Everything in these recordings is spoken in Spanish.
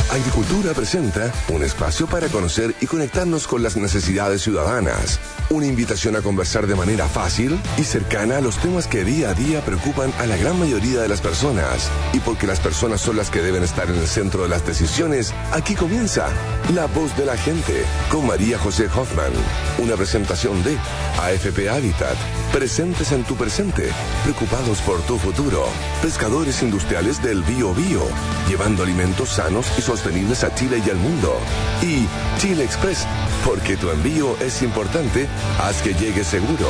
Agricultura presenta un espacio para conocer y conectarnos con las necesidades ciudadanas. Una invitación a conversar de manera fácil y cercana a los temas que día a día preocupan a la gran mayoría de las personas. Y porque las personas son las que deben estar en el centro de las decisiones, aquí comienza La Voz de la Gente con María José Hoffman. Una presentación de AFP Habitat. Presentes en tu presente, preocupados por tu futuro. Pescadores industriales del Bío Bío, llevando alimentos sanos y sostenibles a Chile y al mundo. Y Chile Express, porque tu envío es importante, haz que llegue seguro.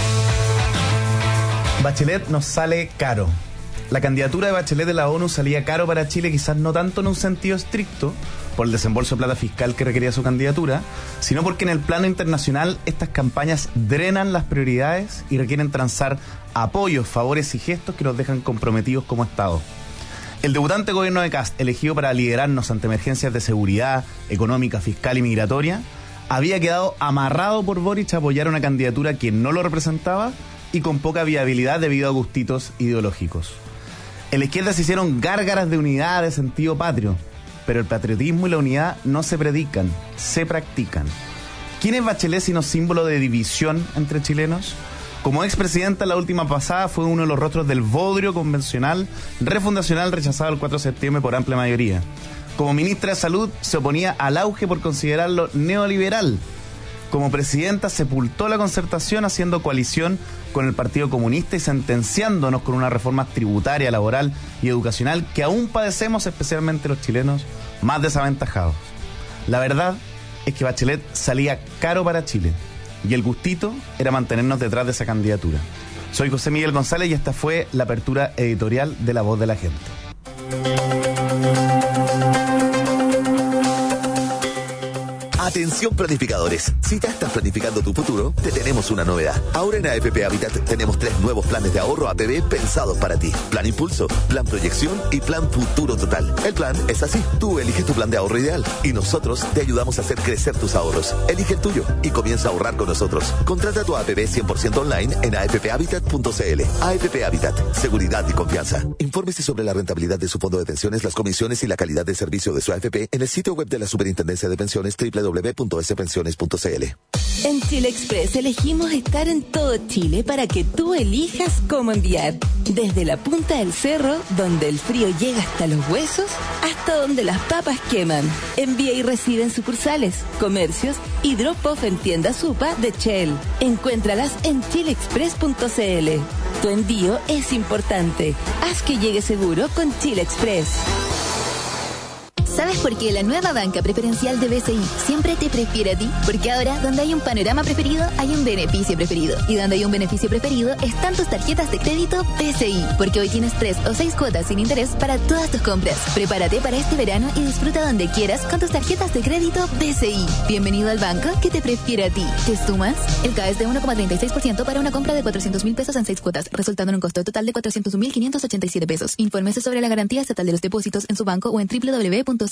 Bachelet nos sale caro. La candidatura de Bachelet de la ONU salía caro para Chile, quizás no tanto en un sentido estricto, por el desembolso de plata fiscal que requería su candidatura, sino porque en el plano internacional estas campañas drenan las prioridades y requieren transar apoyos, favores y gestos que nos dejan comprometidos como Estado. El debutante gobierno de Kast, elegido para liderarnos ante emergencias de seguridad, económica, fiscal y migratoria, había quedado amarrado por Boric a apoyar una candidatura que no lo representaba y con poca viabilidad debido a gustitos ideológicos. En la izquierda se hicieron gárgaras de unidad, de sentido patrio, pero el patriotismo y la unidad no se predican, se practican. ¿Quién es Bachelet sino símbolo de división entre chilenos? Como expresidenta, la última pasada fue uno de los rostros del bodrio convencional, refundacional rechazado el 4 de septiembre por amplia mayoría. Como ministra de Salud, se oponía al auge por considerarlo neoliberal. Como presidenta, sepultó la concertación haciendo coalición con el Partido Comunista y sentenciándonos con una reforma tributaria, laboral y educacional que aún padecemos, especialmente los chilenos más desaventajados. La verdad es que Bachelet salía caro para Chile y el gustito era mantenernos detrás de esa candidatura. Soy José Miguel González y esta fue la apertura editorial de La Voz de la Gente. Atención planificadores, si ya estás planificando tu futuro, te tenemos una novedad. Ahora en AFP Habitat tenemos 3 nuevos planes de ahorro APB pensados para ti. Plan Impulso, Plan Proyección y Plan Futuro Total. El plan es así, tú eliges tu plan de ahorro ideal y nosotros te ayudamos a hacer crecer tus ahorros. Elige el tuyo y comienza a ahorrar con nosotros. Contrata tu APB 100% online en afphabitat.cl. AFP Habitat, seguridad y confianza. Infórmese sobre la rentabilidad de su fondo de pensiones, las comisiones y la calidad de servicio de su AFP en el sitio web de la Superintendencia de Pensiones www.spensiones.cl. En Chile Express elegimos estar en todo Chile para que tú elijas cómo enviar. Desde la punta del cerro, donde el frío llega hasta los huesos, hasta donde las papas queman. Envía y recibe en sucursales, comercios y drop-off en tiendas UPA de Shell. Encuéntralas en chileexpress.cl. Tu envío es importante. Haz que llegue seguro con Chile Express. ¿Sabes por qué la nueva banca preferencial de BCI siempre te prefiere a ti? Porque ahora, donde hay un panorama preferido, hay un beneficio preferido. Y donde hay un beneficio preferido, están tus tarjetas de crédito BCI. Porque hoy tienes 3 o 6 cuotas sin interés para todas tus compras. Prepárate para este verano y disfruta donde quieras con tus tarjetas de crédito BCI. Bienvenido al banco que te prefiere a ti. ¿Te sumas? El CAE es de 1,36% para una compra de 400,000 pesos en 6 cuotas, resultando en un costo total de 401,587 pesos. Infórmese sobre la garantía estatal de los depósitos en su banco o en www.cmfchile.cl.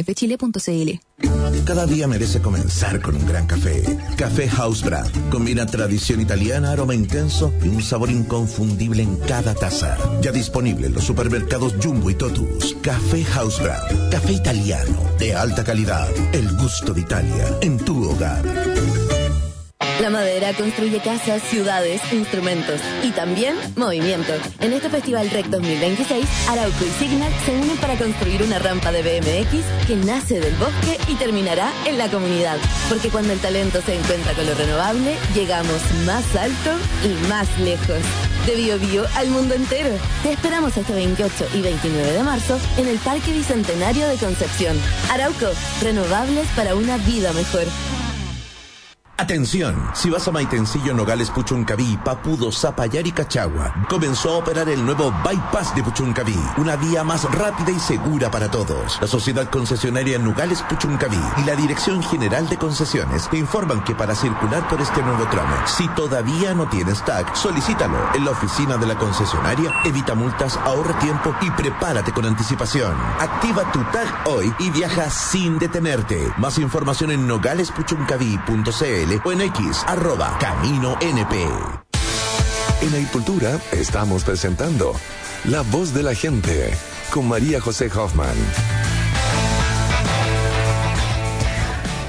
Cada día merece comenzar con un gran café. Café House Brand. Combina tradición italiana, aroma intenso y un sabor inconfundible en cada taza. Ya disponible en los supermercados Jumbo y Totus. Café House Brand. Café italiano de alta calidad. El gusto de Italia en tu hogar. La madera construye casas, ciudades, instrumentos y también movimiento. En este Festival REC 2026, Arauco y Signal se unen para construir una rampa de BMX que nace del bosque y terminará en la comunidad. Porque cuando el talento se encuentra con lo renovable, llegamos más alto y más lejos. De Bío Bío al mundo entero. Te esperamos este 28 y 29 de marzo en el Parque Bicentenario de Concepción. Arauco, renovables para una vida mejor. Atención, si vas a Maitencillo, Nogales, Puchuncaví, Papudo, Zapallar y Cachagua, comenzó a operar el nuevo Bypass de Puchuncaví, una vía más rápida y segura para todos. La Sociedad Concesionaria Nogales Puchuncaví y la Dirección General de Concesiones te informan que para circular por este nuevo tramo, si todavía no tienes TAG, solicítalo en la oficina de la concesionaria, evita multas, ahorra tiempo y prepárate con anticipación. Activa tu TAG hoy y viaja sin detenerte. Más información en nogalespuchuncaví.cl o en X, @CaminoNP. En Agricultura estamos presentando La Voz de la Gente con María José Hoffman.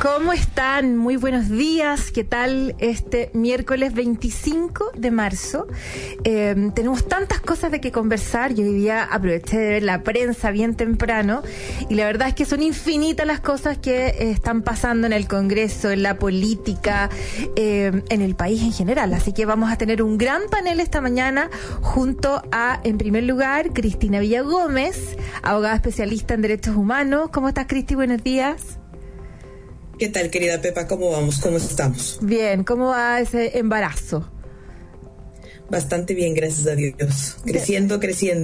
¿Cómo están? Muy buenos días. ¿Qué tal este miércoles 25 de marzo? Tenemos tantas cosas de que conversar. Yo hoy día aproveché de ver la prensa bien temprano y la verdad es que son infinitas las cosas que están pasando en el Congreso, en la política, en el país en general. Así que vamos a tener un gran panel esta mañana junto a, en primer lugar, Cristina Villagómez, abogada especialista en derechos humanos. ¿Cómo estás, Cristi? Buenos días. ¿Qué tal, querida Pepa? ¿Cómo vamos? ¿Cómo estamos? Bien, ¿cómo va ese embarazo? Bastante bien, gracias a Dios. Creciendo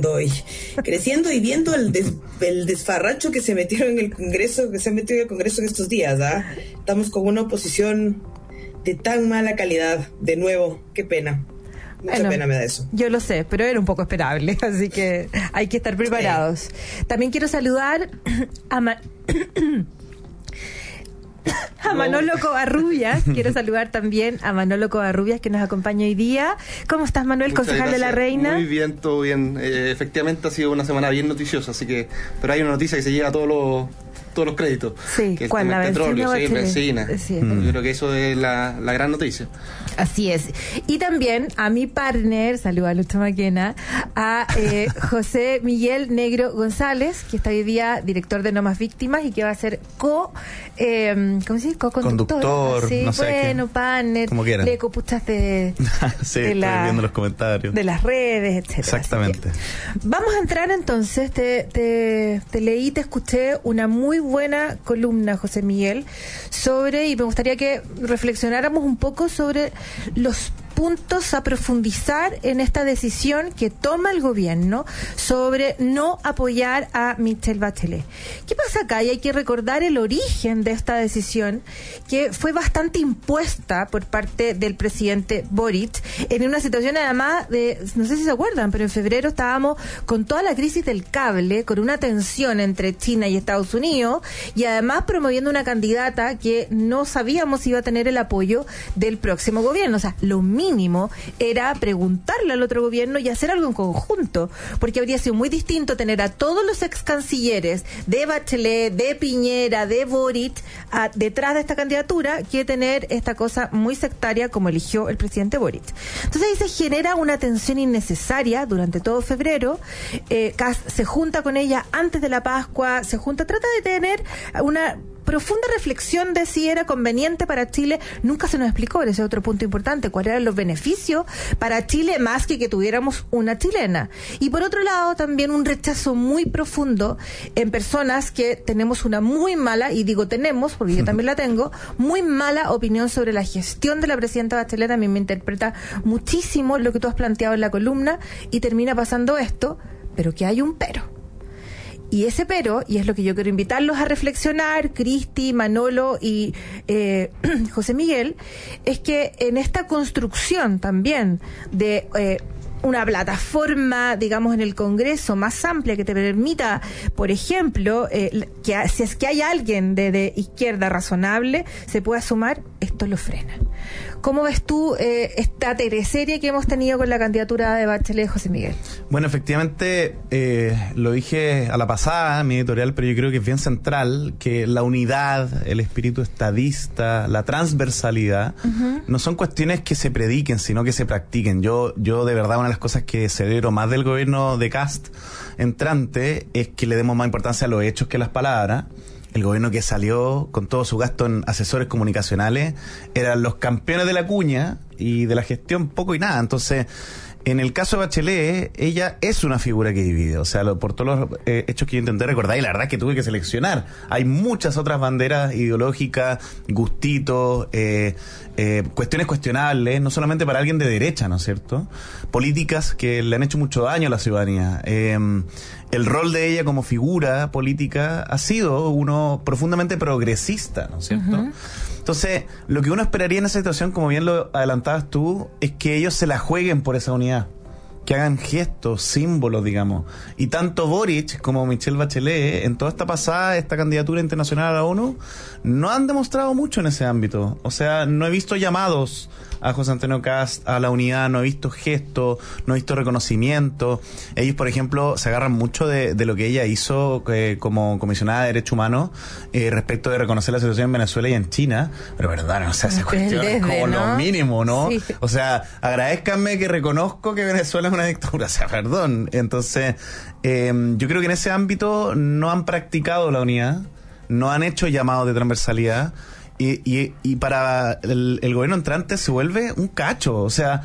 y viendo el desfarracho que se metieron en el Congreso, que se ha metido en el Congreso en estos días, ¿ah? Estamos con una oposición de tan mala calidad, de nuevo, qué pena. Mucha pena me da eso. Yo lo sé, pero era un poco esperable, así que hay que estar preparados. Sí. También quiero saludar a Manolo Covarrubias. Quiero saludar también a Manolo Covarrubias, que nos acompaña hoy día. ¿Cómo estás, Manuel, concejal de La Reina? Muy bien, todo bien. Efectivamente ha sido una semana bien noticiosa, así que, pero hay una noticia que se llega a todos los créditos. Sí, que ¿cuál? El petróleo, sí, benzina. Sí. Yo creo que eso es la gran noticia. Así es. Y también a mi partner, saluda a Lucho Maquena, a José Miguel Negro González, que está hoy día director de No Más Víctimas y que va a ser ¿cómo se dice? Co-conductor. Sí, no sé bueno, partner. Como quieran. Le copuchas de sí, estoy viendo los comentarios. De las redes, etcétera. Exactamente. Vamos a entrar entonces. Te leí, te escuché una muy buena columna, José Miguel, y me gustaría que reflexionáramos un poco sobre los puntos a profundizar en esta decisión que toma el gobierno sobre no apoyar a Michelle Bachelet. ¿Qué pasa acá? Y hay que recordar el origen de esta decisión, que fue bastante impuesta por parte del presidente Boric, en una situación además de, no sé si se acuerdan, pero en febrero estábamos con toda la crisis del cable, con una tensión entre China y Estados Unidos, y además promoviendo una candidata que no sabíamos si iba a tener el apoyo del próximo gobierno. O sea, lo mínimo era preguntarle al otro gobierno y hacer algo en conjunto, porque habría sido muy distinto tener a todos los ex cancilleres de Bachelet, de Piñera, de Boric detrás de esta candidatura, que tener esta cosa muy sectaria como eligió el presidente Boric. Entonces ahí se genera una tensión innecesaria durante todo febrero. Kast se junta con ella antes de la Pascua, trata de tener una profunda reflexión de si era conveniente para Chile. Nunca se nos explicó, ese es otro punto importante, cuáles eran los beneficios para Chile más que tuviéramos una chilena. Y por otro lado, también un rechazo muy profundo en personas que tenemos una muy mala, y digo tenemos, porque yo también la tengo, muy mala opinión sobre la gestión de la presidenta Bachelet. A mí me interpreta muchísimo lo que tú has planteado en la columna, y termina pasando esto, pero que hay un pero. Y ese pero, y es lo que yo quiero invitarlos a reflexionar, Cristi, Manolo y José Miguel, es que en esta construcción también de una plataforma, digamos, en el Congreso más amplia que te permita, por ejemplo, que si es que hay alguien de izquierda razonable, se pueda sumar, esto lo frena. ¿Cómo ves tú esta teleserie que hemos tenido con la candidatura de Bachelet, José Miguel? Bueno, efectivamente, lo dije a la pasada en mi editorial, pero yo creo que es bien central que la unidad, el espíritu estadista, la transversalidad, no son cuestiones que se prediquen, sino que se practiquen. Yo de verdad, una de las cosas que celebro más del gobierno de Kast entrante es que le demos más importancia a los hechos que a las palabras. El gobierno que salió con todo su gasto en asesores comunicacionales eran los campeones de la cuña y de la gestión poco y nada. Entonces, en el caso de Bachelet, ella es una figura que divide, o sea, por todos los hechos que yo intenté recordar, y la verdad es que tuve que seleccionar. Hay muchas otras banderas ideológicas, gustitos, cuestiones cuestionables, no solamente para alguien de derecha, ¿no es cierto? Políticas que le han hecho mucho daño a la ciudadanía. El rol de ella como figura política ha sido uno profundamente progresista, ¿no es cierto? Entonces, lo que uno esperaría en esa situación, como bien lo adelantabas tú, es que ellos se la jueguen por esa unidad. que hagan gestos, símbolos, digamos. Y tanto Boric como Michelle Bachelet, en toda esta candidatura internacional a la ONU, no han demostrado mucho en ese ámbito. O sea, no he visto llamados a José Antonio Kast a la unidad, no he visto gestos, no he visto reconocimiento. Ellos, por ejemplo, se agarran mucho de lo que ella hizo como comisionada de Derechos Humanos respecto de reconocer la situación en Venezuela y en China. Pero verdad, no sé, esa cuestión es como lo mínimo, ¿no? Sí. O sea, agradézcanme que reconozco que Venezuela es una dictadura, o sea, perdón. Entonces, yo creo que en ese ámbito no han practicado la unidad, no han hecho llamados de transversalidad. Y para el gobierno entrante se vuelve un cacho, o sea,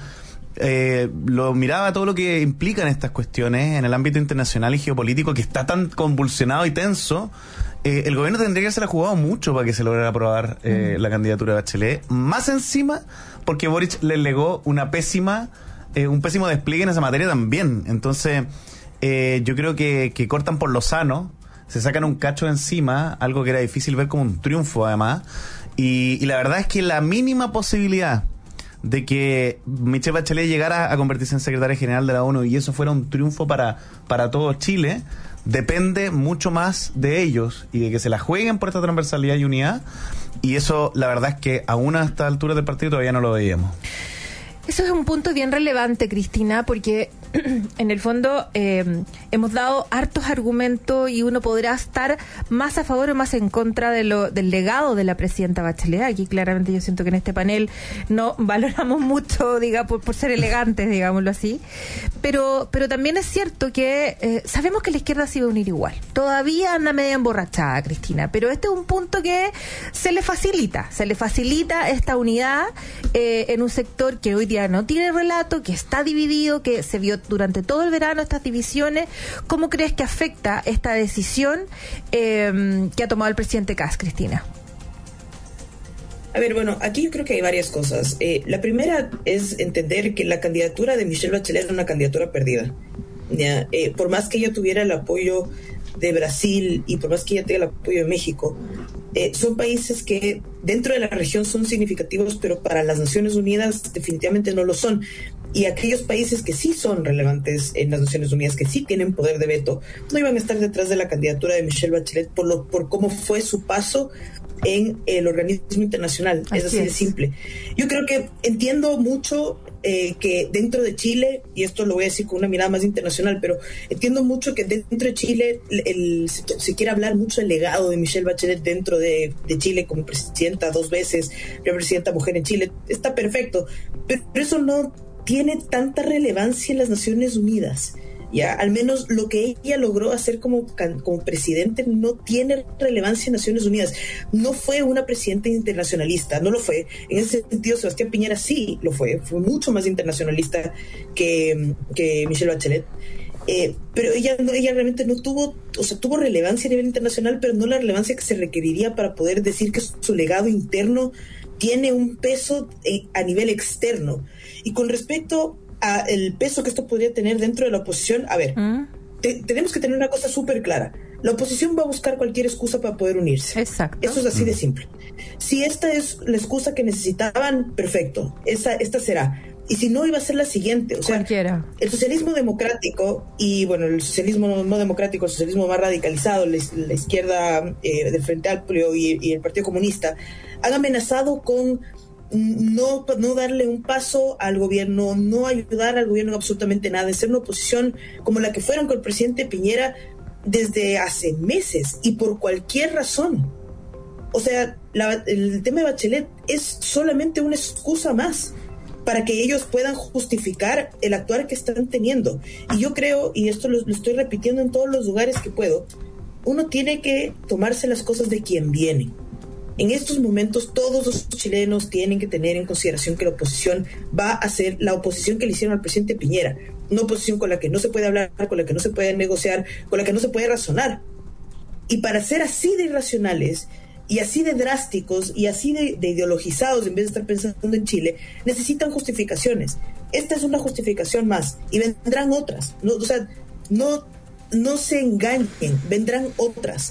lo miraba todo lo que implican estas cuestiones en el ámbito internacional y geopolítico que está tan convulsionado y tenso. El gobierno tendría que haberse la jugado mucho para que se lograra aprobar la candidatura de Bachelet, más encima porque Boric le legó un pésimo despliegue en esa materia también. Entonces yo creo que cortan por lo sano, se sacan un cacho de encima, algo que era difícil ver como un triunfo además. Y la verdad es que la mínima posibilidad de que Michelle Bachelet llegara a convertirse en secretaria general de la ONU y eso fuera un triunfo para todo Chile, depende mucho más de ellos y de que se la jueguen por esta transversalidad y unidad. Y eso, la verdad es que aún a esta altura del partido todavía no lo veíamos. Eso es un punto bien relevante, Cristina, porque en el fondo hemos dado hartos argumentos y uno podrá estar más a favor o más en contra del legado de la presidenta Bachelet. Aquí claramente yo siento que en este panel no valoramos mucho, por ser elegantes, digámoslo así. Pero también es cierto que sabemos que la izquierda se iba a unir igual. Todavía anda media emborrachada, Cristina, pero este es un punto que se le facilita esta unidad en un sector que hoy día no tiene relato, que está dividido, que se vio durante todo el verano estas divisiones. ¿Cómo crees que afecta esta decisión que ha tomado el presidente Kast, Cristina? A ver, bueno, aquí yo creo que hay varias cosas. La primera es entender que la candidatura de Michelle Bachelet era una candidatura perdida. ¿Ya? Por más que ella tuviera el apoyo de Brasil y por más que ella tenga el apoyo de México, son países que dentro de la región son significativos, pero para las Naciones Unidas definitivamente no lo son. Y aquellos países que sí son relevantes en las Naciones Unidas, que sí tienen poder de veto, no iban a estar detrás de la candidatura de Michelle Bachelet por cómo fue su paso en el organismo internacional. Es así de simple. Yo creo que entiendo mucho que dentro de Chile, y esto lo voy a decir con una mirada más internacional, pero entiendo mucho que dentro de Chile se quiere hablar mucho del legado de Michelle Bachelet dentro de Chile como presidenta 2 veces, primera presidenta mujer en Chile. Está perfecto, pero eso no tiene tanta relevancia en las Naciones Unidas. Ya, al menos lo que ella logró hacer como presidente no tiene relevancia en Naciones Unidas. No fue una presidenta internacionalista, no lo fue. En ese sentido, Sebastián Piñera sí lo fue mucho más internacionalista que Michelle Bachelet. Pero ella realmente no tuvo, o sea, tuvo relevancia a nivel internacional, pero no la relevancia que se requeriría para poder decir que su legado interno tiene un peso a nivel externo. Y con respecto el peso que esto podría tener dentro de la oposición, a ver, tenemos que tener una cosa súper clara. La oposición va a buscar cualquier excusa para poder unirse. Exacto. Eso es así de simple. Si esta es la excusa que necesitaban, perfecto, esta será. Y si no, iba a ser la siguiente. O sea, cualquiera. El socialismo democrático y, bueno, el socialismo no democrático, el socialismo más radicalizado, la izquierda del Frente Amplio y el Partido Comunista, han amenazado con no darle un paso al gobierno, no ayudar al gobierno en absolutamente nada, de ser una oposición como la que fueron con el presidente Piñera desde hace meses y por cualquier razón. O sea, el tema de Bachelet es solamente una excusa más para que ellos puedan justificar el actuar que están teniendo. Y yo creo, y esto lo estoy repitiendo en todos los lugares que puedo, uno tiene que tomarse las cosas de quien viene. En estos momentos todos los chilenos tienen que tener en consideración que la oposición va a ser la oposición que le hicieron al presidente Piñera, una oposición con la que no se puede hablar, con la que no se puede negociar, con la que no se puede razonar. Y para ser así de irracionales y así de drásticos y así de ideologizados en vez de estar pensando en Chile, necesitan justificaciones. Esta es una justificación más y vendrán otras. No se engañen, vendrán otras.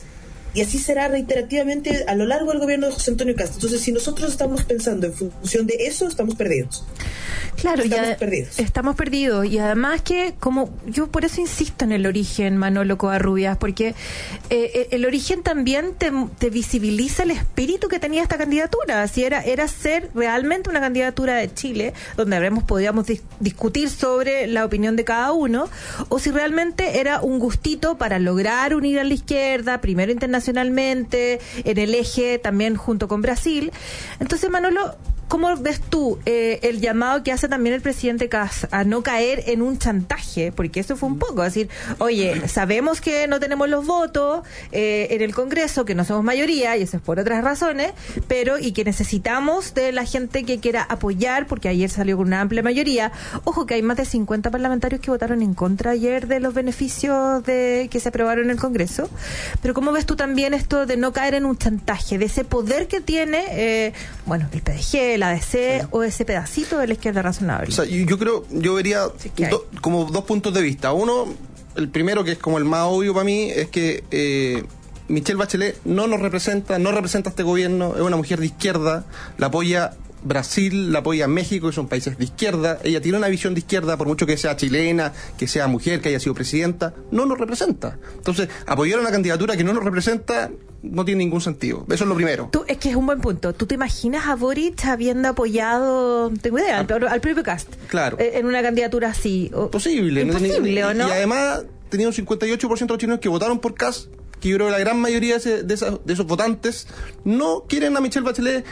Y así será reiterativamente a lo largo del gobierno de José Antonio Kast. Entonces, si nosotros estamos pensando en función de eso, estamos perdidos. Claro, estamos perdidos. Y además que, como yo por eso insisto en el origen, Manolo Covarrubias, porque el origen también te visibiliza el espíritu que tenía esta candidatura. Si era ser realmente una candidatura de Chile, donde podíamos discutir sobre la opinión de cada uno, o si realmente era un gustito para lograr unir a la izquierda, primero internacionalmente, en el eje también junto con Brasil. Entonces, Manolo, ¿cómo ves tú el llamado que hace también el presidente Kast a no caer en un chantaje? Porque eso fue un poco, decir, oye, sabemos que no tenemos los votos en el Congreso, que no somos mayoría, y eso es por otras razones, pero y que necesitamos de la gente que quiera apoyar, porque ayer salió con una amplia mayoría. Ojo que hay más de 50 parlamentarios que votaron en contra ayer de los beneficios que se aprobaron en el Congreso. Pero ¿cómo ves tú también esto de no caer en un chantaje, de ese poder que tiene, el PDG, la ADC, o ese pedacito de la izquierda razonable? O sea, yo vería como dos puntos de vista. Uno, el primero, que es como el más obvio para mí, es que Michelle Bachelet no representa a este gobierno, es una mujer de izquierda, la apoya Brasil, la apoya México, que son países de izquierda. Ella tiene una visión de izquierda, por mucho que sea chilena, que sea mujer, que haya sido presidenta, no nos representa. Entonces, apoyar a una candidatura que no nos representa no tiene ningún sentido. Eso es lo primero. Es que es un buen punto. ¿Tú te imaginas a Boric habiendo apoyado, tengo idea, al propio Kast? Claro. En una candidatura así. Posible. Imposible, ¿o no? Y además tenía un 58% de los chilenos que votaron por Kast, que yo creo que la gran mayoría de esos votantes no quieren a Michelle Bachelet,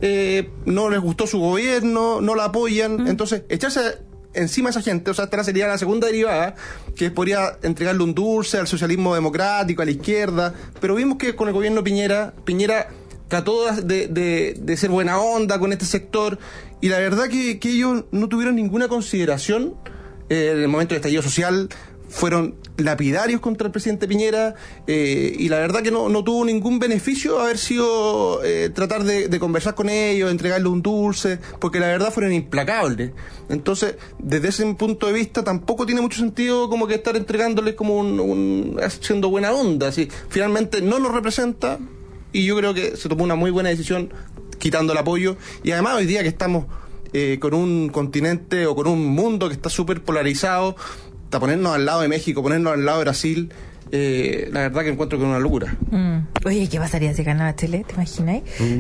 no les gustó su gobierno, no la apoyan. Entonces, echarse encima a esa gente, o sea, esta sería la segunda derivada, que podría entregarle un dulce al socialismo democrático, a la izquierda, pero vimos que con el gobierno Piñera trató de ser buena onda con este sector, y la verdad que ellos no tuvieron ninguna consideración en el momento del estallido social. Fueron lapidarios contra el presidente Piñera, y la verdad que no tuvo ningún beneficio haber sido tratar de conversar con ellos, entregarles un dulce, porque la verdad fueron implacables. Entonces, desde ese punto de vista, tampoco tiene mucho sentido como que estar entregándoles como haciendo buena onda. Así, finalmente no nos representa, y yo creo que se tomó una muy buena decisión quitando el apoyo. Y además hoy día que estamos con un continente o con un mundo que está súper polarizado, ponernos al lado de México, ponernos al lado de Brasil, la verdad que encuentro que es una locura. Oye, ¿qué pasaría si ganaba Chile? ¿Te imagináis?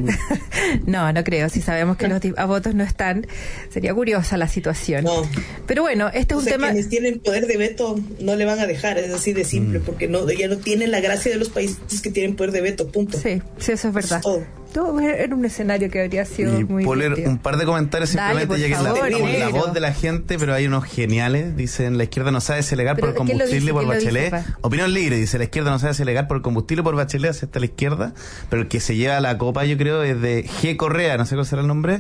No creo. Si sabemos que los votos no están, sería curiosa la situación. No. Pero bueno, este es un tema. Quienes tienen poder de veto no le van a dejar, es así de simple, porque ya no tienen la gracia de los países que tienen poder de veto, punto. Sí, eso es verdad. Todo era un escenario que habría sido muy poner un par de comentarios simplemente. Dale, ya favor, que la voz de la gente, pero hay unos geniales. Dicen, la izquierda no sabe si legal por el combustible por Bachelet. Opinión libre, dice, la izquierda no sabe si legal por el combustible por Bachelet, acepta la izquierda, pero el que se lleva la copa, yo creo, es de G. Correa, no sé cuál será el nombre.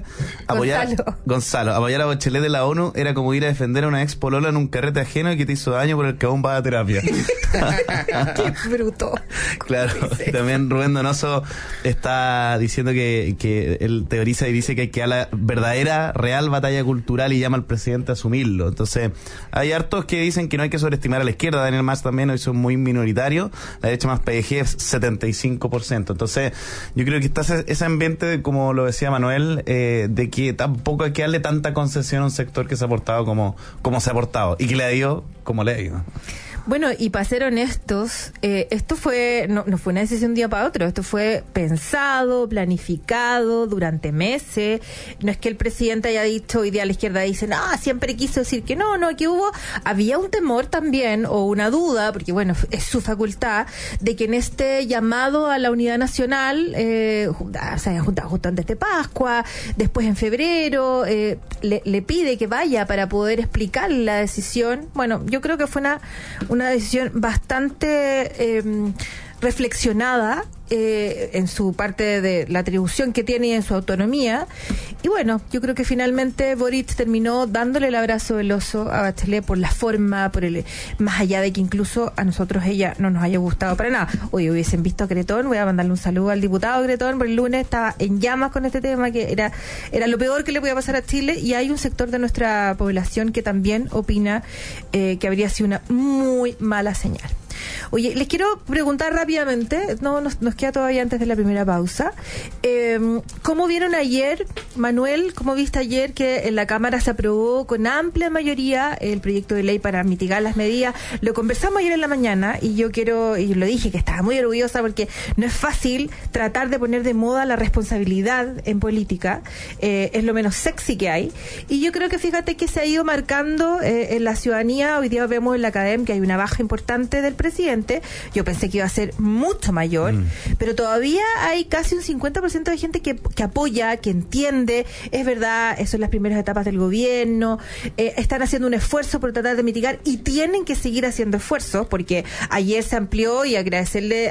Gonzalo. Apoyar a Bachelet de la ONU era como ir a defender a una ex polola en un carrete ajeno y que te hizo daño por el que aún va a terapia. Qué bruto. Claro, también Rubén Donoso está diciendo que él teoriza y dice que hay que dar la verdadera, real batalla cultural y llama al presidente a asumirlo. Entonces, hay hartos que dicen que no hay que sobreestimar a la izquierda. Daniel Mas también hoy son muy minoritarios. La derecha más PDG es 75%. Entonces, yo creo que está ese ambiente, como lo decía Manuel, de que tampoco hay que darle tanta concesión a un sector que se ha portado como se ha portado y que le ha ido como le ha ido. Bueno, y para ser honestos, esto fue no fue una decisión de un día para otro, esto fue pensado, planificado durante meses. No es que el presidente haya dicho, hoy día la izquierda dice, siempre quiso decir que no, que había un temor también, o una duda, porque bueno, es su facultad, de que en este llamado a la unidad nacional, se haya juntado justo antes de Pascua, después en febrero, le pide que vaya para poder explicar la decisión. Bueno, yo creo que fue una decisión bastante reflexionada en su parte de la atribución que tiene y en su autonomía. Y bueno, yo creo que finalmente Boric terminó dándole el abrazo del oso a Bachelet por la forma, más allá de que incluso a nosotros ella no nos haya gustado para nada. Hoy hubiesen visto a Cretón, voy a mandarle un saludo al diputado Cretón, porque el lunes estaba en llamas con este tema, que era lo peor que le podía pasar a Chile, y hay un sector de nuestra población que también opina que habría sido una muy mala señal. Oye, les quiero preguntar rápidamente, nos queda todavía antes de la primera pausa, ¿cómo vieron ayer, Manuel, cómo viste ayer que en la Cámara se aprobó con amplia mayoría el proyecto de ley para mitigar las medidas? Lo conversamos ayer en la mañana y yo lo dije, que estaba muy orgullosa porque no es fácil tratar de poner de moda la responsabilidad en política, es lo menos sexy que hay, y yo creo que fíjate que se ha ido marcando en la ciudadanía. Hoy día vemos en la academia que hay una baja importante del presidente. Yo pensé que iba a ser mucho mayor, pero todavía hay casi un 50% de gente que apoya, que entiende, es verdad, eso en las primeras etapas del gobierno, están haciendo un esfuerzo por tratar de mitigar y tienen que seguir haciendo esfuerzos, porque ayer se amplió, y agradecerle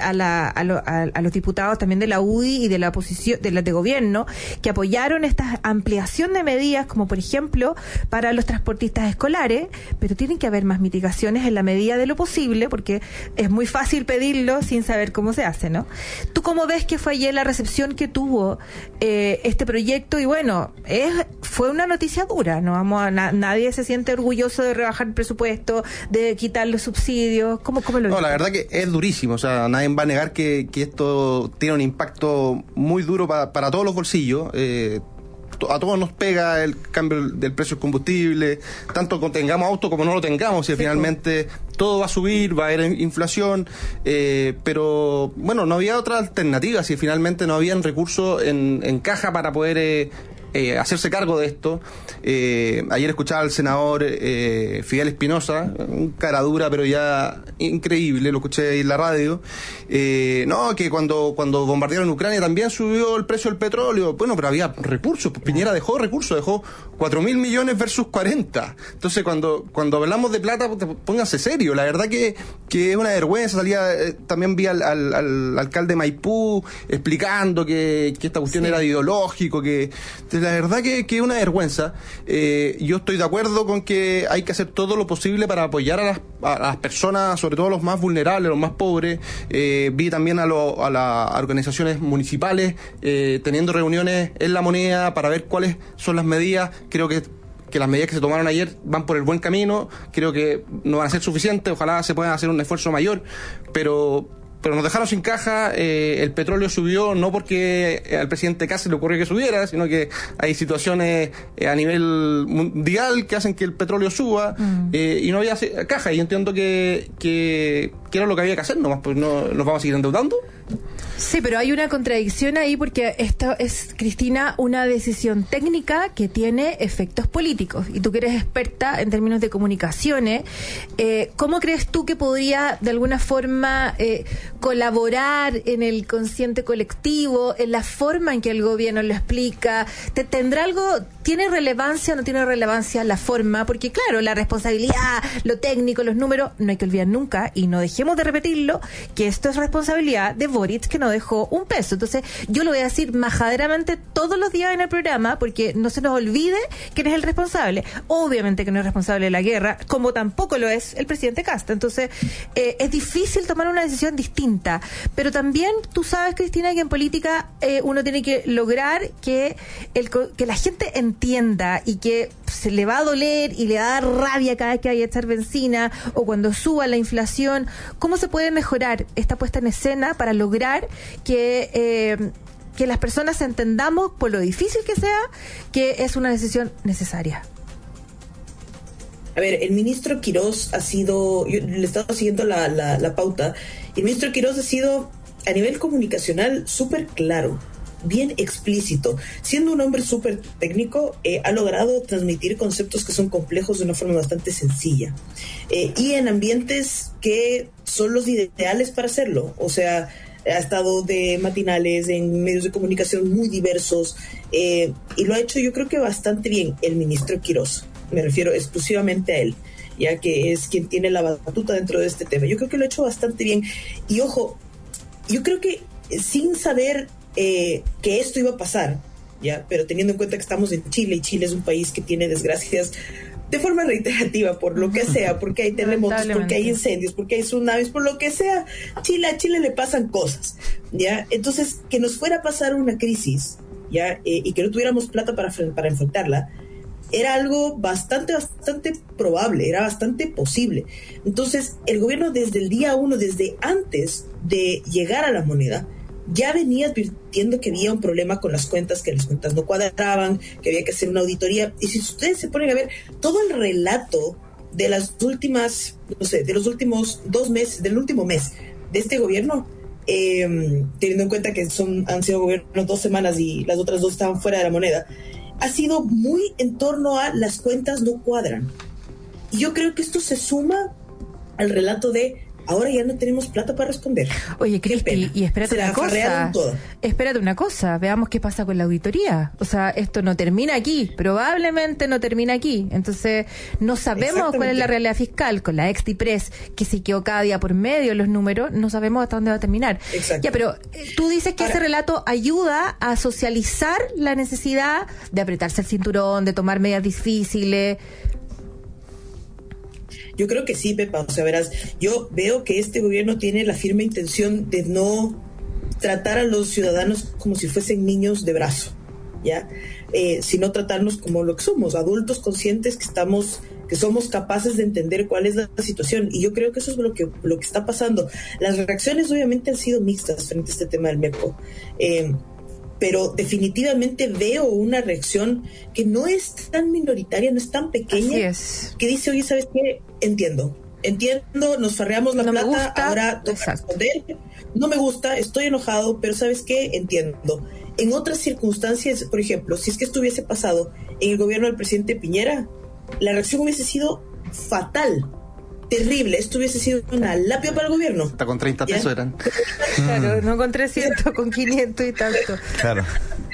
a los diputados también de la UDI y de la oposición, de gobierno, que apoyaron esta ampliación de medidas, como por ejemplo para los transportistas escolares, pero tienen que haber más mitigaciones en la medida de lo posible, porque es muy fácil pedirlo sin saber cómo se hace, ¿no? ¿Tú cómo ves que fue ayer la recepción que tuvo este proyecto? Y bueno, fue una noticia dura, ¿no? Nadie se siente orgulloso de rebajar el presupuesto, de quitar los subsidios. ¿Cómo lo ves? No, la verdad que es durísimo, o sea, nadie va a negar que esto tiene un impacto muy duro para todos los bolsillos. A todos nos pega el cambio del precio del combustible, tanto que tengamos auto como no lo tengamos, y finalmente todo va a subir, va a haber inflación, pero bueno, no había otra alternativa, si finalmente no habían recursos en caja para poder hacerse cargo de esto. Ayer escuchaba al senador Fidel Espinosa, un cara dura pero ya increíble, lo escuché ahí en la radio, que cuando bombardearon Ucrania también subió el precio del petróleo. Bueno, pero había recursos, Piñera dejó recursos, dejó 4.000 millones versus 40. Entonces cuando hablamos de plata, pónganse serio, la verdad que es una vergüenza. También vi al alcalde Maipú explicando que esta cuestión era ideológico, que la verdad que es una vergüenza. Yo estoy de acuerdo con que hay que hacer todo lo posible para apoyar a las personas, sobre todo a los más vulnerables, los más pobres. Vi también a las organizaciones municipales teniendo reuniones en La Moneda para ver cuáles son las medidas. Creo que las medidas que se tomaron ayer van por el buen camino. Creo que no van a ser suficientes, ojalá se pueda hacer un esfuerzo mayor, pero nos dejaron sin caja. El petróleo subió no porque al presidente Kast le ocurrió que subiera, sino que hay situaciones a nivel mundial que hacen que el petróleo suba, y no había caja, y yo entiendo que era lo que había que hacer nomás, pues no nos vamos a seguir endeudando. Sí, pero hay una contradicción ahí, porque esto es, Cristina, una decisión técnica que tiene efectos políticos, y tú que eres experta en términos de comunicaciones, ¿cómo crees tú que podría de alguna forma colaborar en el consciente colectivo, en la forma en que el gobierno lo explica? ¿Tendrá algo, tiene relevancia o no tiene relevancia la forma? Porque claro, la responsabilidad, lo técnico, los números, no hay que olvidar nunca, y no dejemos de repetirlo, que esto es responsabilidad de Boric, que no dejó un peso. Entonces yo lo voy a decir majaderamente todos los días en el programa, porque no se nos olvide quién es el responsable. Obviamente que no es responsable de la guerra, como tampoco lo es el presidente Kast. Entonces es difícil tomar una decisión distinta, pero también tú sabes, Cristina, que en política uno tiene que lograr que la gente entienda, y que se le va a doler y le va a dar rabia cada vez que vaya a echar benzina o cuando suba la inflación. ¿Cómo se puede mejorar esta puesta en escena para lograr que las personas entendamos, por lo difícil que sea, que es una decisión necesaria? A ver, el ministro Quirós ha sido, yo le he estado siguiendo la pauta, y el ministro Quirós ha sido, a nivel comunicacional, súper claro, bien explícito. Siendo un hombre súper técnico, ha logrado transmitir conceptos que son complejos de una forma bastante sencilla. Y en ambientes que son los ideales para hacerlo. O sea, ha estado de matinales, en medios de comunicación muy diversos, y lo ha hecho, yo creo que bastante bien el ministro Quirós. Me refiero exclusivamente a él, ya que es quien tiene la batuta dentro de este tema. Yo creo que lo ha hecho bastante bien. Y ojo, yo creo que sin saber que esto iba a pasar, ya, pero teniendo en cuenta que estamos en Chile, y Chile es un país que tiene desgracias de forma reiterativa, por lo que sea, porque hay terremotos, porque hay incendios, porque hay tsunamis, por lo que sea, a Chile le pasan cosas, ya. Entonces, que nos fuera a pasar una crisis, ya, y que no tuviéramos plata para enfrentarla, era algo bastante probable, era bastante posible. Entonces, el gobierno desde el día 1, desde antes de llegar a la moneda, ya venía advirtiendo que había un problema con las cuentas, que las cuentas no cuadraban, que había que hacer una auditoría. Y si ustedes se ponen a ver todo el relato de las últimas, de los últimos 2 meses, del último mes de este gobierno, teniendo en cuenta que han sido gobiernos 2 semanas y las otras 2 estaban fuera de la moneda, ha sido muy en torno a las cuentas no cuadran. Y yo creo que esto se suma al relato de ahora ya no tenemos plata para responder. Oye, Cristi, y espérate una cosa. Espérate una cosa, veamos qué pasa con la auditoría. O sea, esto no termina aquí, probablemente no termina aquí. Entonces, no sabemos cuál es la realidad fiscal. Con la Extipres, que se quedó cada día por medio en los números, no sabemos hasta dónde va a terminar. Exacto. Ya, pero tú dices que ese relato ayuda a socializar la necesidad de apretarse el cinturón, de tomar medidas difíciles. Yo creo que sí, Pepa. O sea, verás, yo veo que este gobierno tiene la firme intención de no tratar a los ciudadanos como si fuesen niños de brazo, ¿ya? Sino tratarnos como lo que somos, adultos conscientes que somos capaces de entender cuál es la situación. Y yo creo que eso es lo que está pasando. Las reacciones obviamente han sido mixtas frente a este tema del MEPCO. Pero definitivamente veo una reacción que no es tan minoritaria, no es tan pequeña, que dice, oye, ¿sabes qué? Entiendo, nos farreamos la plata, ahora toca responder, no me gusta, estoy enojado, pero ¿sabes qué? Entiendo. En otras circunstancias, por ejemplo, si es que esto hubiese pasado en el gobierno del presidente Piñera, la reacción hubiese sido fatal, terrible. Esto hubiese sido una lapia para el gobierno. Hasta con 30 pesos eran. Claro, no con 300, con 500 y tanto. Claro.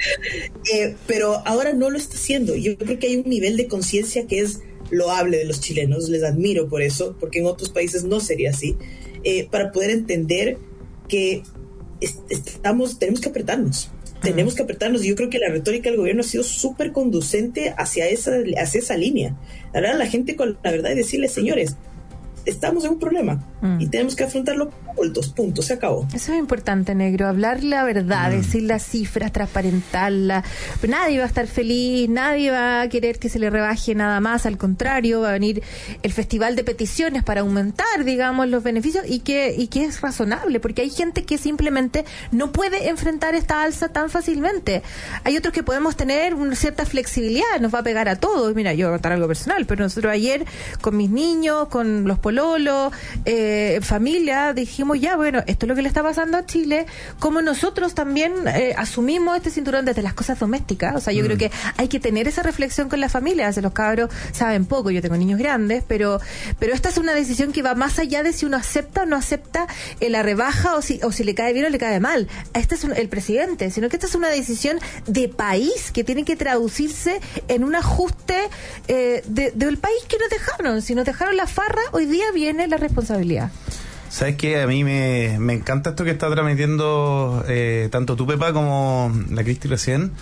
Pero ahora no lo está haciendo. Yo creo que hay un nivel de conciencia que es loable de los chilenos. Les admiro por eso, porque en otros países no sería así. Para poder entender que tenemos que apretarnos. Tenemos que apretarnos. Yo creo que la retórica del gobierno ha sido súper conducente hacia esa línea. Hablar a la gente con la verdad y decirle, señores, estamos en un problema y tenemos que afrontarlo adultos, punto, se acabó. Eso es importante, Negro, hablar la verdad, decir las cifras, transparentarlas. Pero nadie va a estar feliz, nadie va a querer que se le rebaje nada más, al contrario, va a venir el festival de peticiones para aumentar, digamos, los beneficios y que es razonable, porque hay gente que simplemente no puede enfrentar esta alza tan fácilmente. Hay otros que podemos tener una cierta flexibilidad, nos va a pegar a todos. Mira, yo voy a contar algo personal, pero nosotros ayer con mis niños, con los pololos, en familia, dijimos ya, bueno, esto es lo que le está pasando a Chile, como nosotros también asumimos este cinturón desde las cosas domésticas. O sea, yo creo que hay que tener esa reflexión con la familia. Los cabros saben poco, yo tengo niños grandes, pero esta es una decisión que va más allá de si uno acepta o no acepta la rebaja o si le cae bien o le cae mal. Este es el presidente, sino que esta es una decisión de país que tiene que traducirse en un ajuste del país que nos dejaron. Si nos dejaron la farra, hoy día viene la responsabilidad. ¿Sabes qué? A mí me encanta esto que está transmitiendo tanto tú, Pepa, como la Cristi recién.